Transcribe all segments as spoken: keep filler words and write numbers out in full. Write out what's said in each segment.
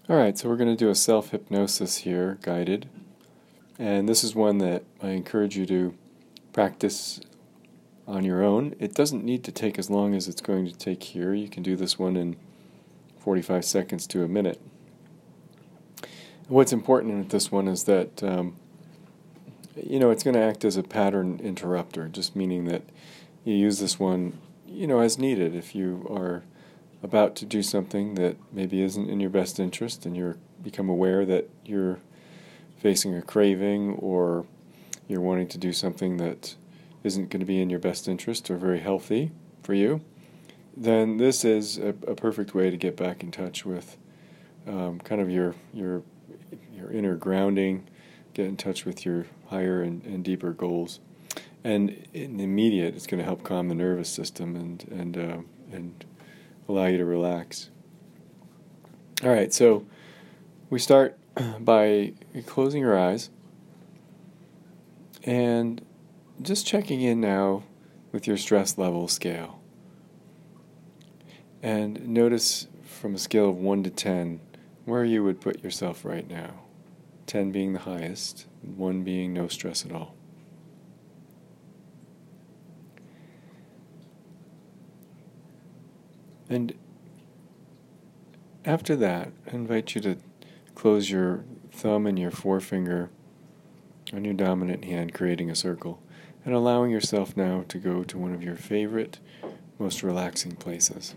Alright, so we're going to do a self-hypnosis here, guided. And this is one that I encourage you to practice on your own. It doesn't need to take as long as it's going to take here. You can do this one in forty-five seconds to a minute. What's important with this one is that, um, you know, it's going to act as a pattern interrupter, just meaning that you use this one, you know, as needed. If you are about to do something that maybe isn't in your best interest and you become aware that you're facing a craving or you're wanting to do something that isn't going to be in your best interest or very healthy for you, then this is a, a perfect way to get back in touch with um, kind of your your your inner grounding, get in touch with your higher and, and deeper goals. And in the immediate, it's going to help calm the nervous system and and uh, and allow you to relax. All right, so we start by closing your eyes and just checking in now with your stress level scale. And notice from a scale of one to ten where you would put yourself right now. ten being the highest, one being no stress at all. And after that, I invite you to close your thumb and your forefinger on your dominant hand, creating a circle, and allowing yourself now to go to one of your favorite, most relaxing places.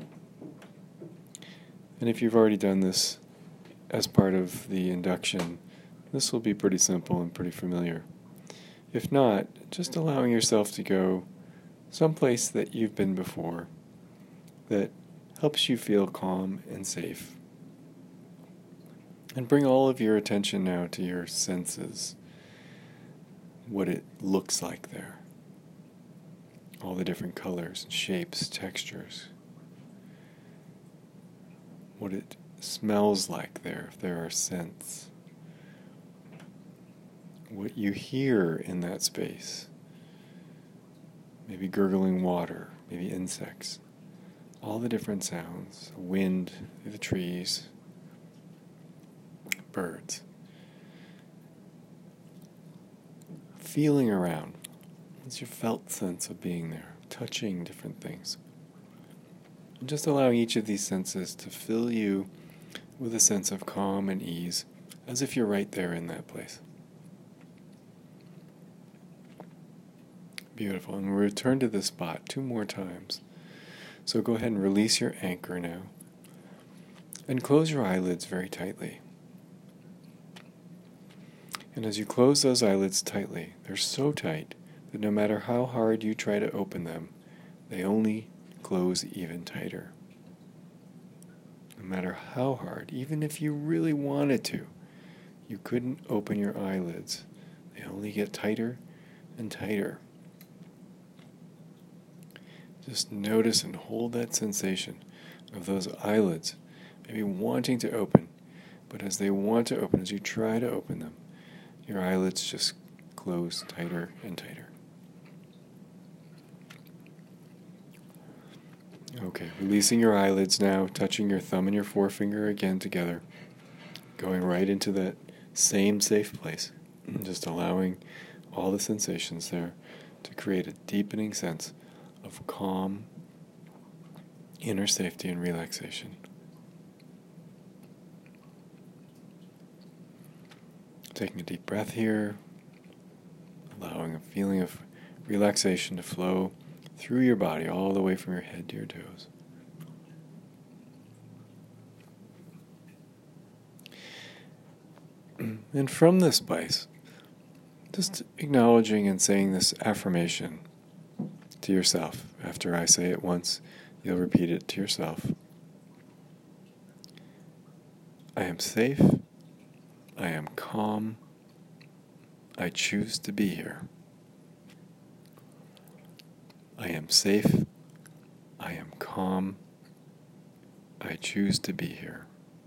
And if you've already done this as part of the induction, this will be pretty simple and pretty familiar. If not, just allowing yourself to go someplace that you've been before that helps you feel calm and safe. And bring all of your attention now to your senses, what it looks like there. All the different colors, shapes, textures. What it smells like there, if there are scents. What you hear in that space. Maybe gurgling water, maybe insects. All the different sounds, wind, the trees, birds. Feeling around. What's your felt sense of being there? Touching different things. And just allowing each of these senses to fill you with a sense of calm and ease, as if you're right there in that place. Beautiful. And we'll return to this spot two more times. So go ahead and release your anchor now. And close your eyelids very tightly. And as you close those eyelids tightly, they're so tight that no matter how hard you try to open them, they only close even tighter. No matter how hard, even if you really wanted to, you couldn't open your eyelids. They only get tighter and tighter. Just notice and hold that sensation of those eyelids, maybe wanting to open, but as they want to open, as you try to open them, your eyelids just close tighter and tighter. Okay, releasing your eyelids now, touching your thumb and your forefinger again together, going right into that same safe place, and just allowing all the sensations there to create a deepening sense of calm, inner safety and relaxation. Taking a deep breath here, allowing a feeling of relaxation to flow through your body all the way from your head to your toes. And from this place, just acknowledging and saying this affirmation to yourself. After I say it once, you'll repeat it to yourself. I am safe. I am calm. I choose to be here. I am safe. I am calm. I choose to be here.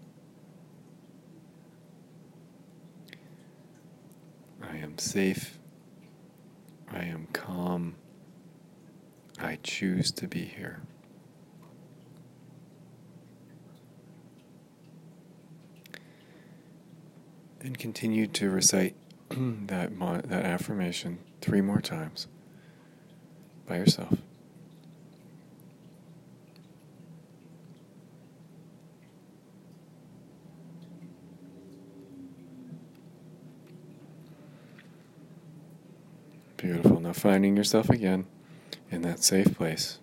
I am safe. I am calm. I choose to be here. And continue to recite that mon- that affirmation three more times by yourself. Beautiful. Now finding yourself again in that safe place.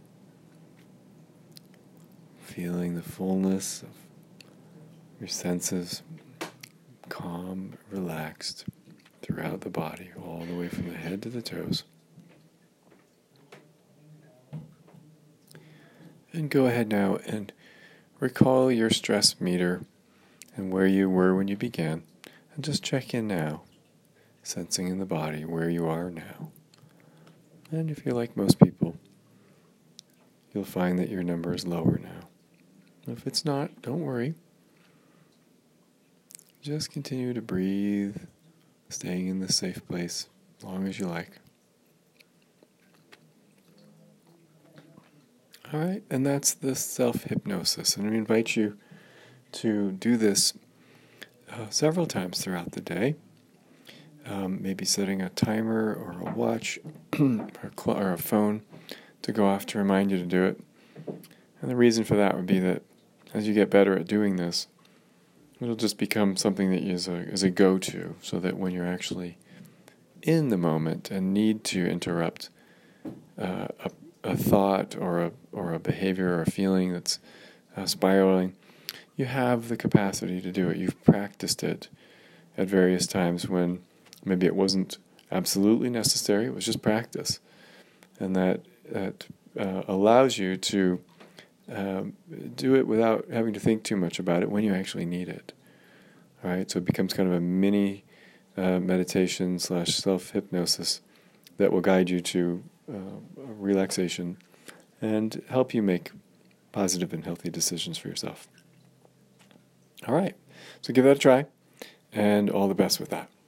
Feeling the fullness of your senses, calm, relaxed throughout the body, all the way from the head to the toes. And go ahead now and recall your stress meter and where you were when you began. And just check in now, sensing in the body where you are now. And if you're like most people, you'll find that your number is lower now. If it's not, don't worry. Just continue to breathe, staying in this safe place as long as you like. All right, and that's the self-hypnosis. And we invite you to do this uh, several times throughout the day. Um, maybe setting a timer or a watch or, cl- or a phone to go off to remind you to do it. And the reason for that would be that as you get better at doing this, it'll just become something that is a, is a go-to, so that when you're actually in the moment and need to interrupt uh, a, a thought or a or a behavior or a feeling that's uh, spiraling, you have the capacity to do it. You've practiced it at various times when maybe it wasn't absolutely necessary, it was just practice. And that, that uh, allows you to um, do it without having to think too much about it when you actually need it. All right, so it becomes kind of a mini uh, meditation slash self-hypnosis that will guide you to uh, relaxation and help you make positive and healthy decisions for yourself. All right, so give that a try, and all the best with that.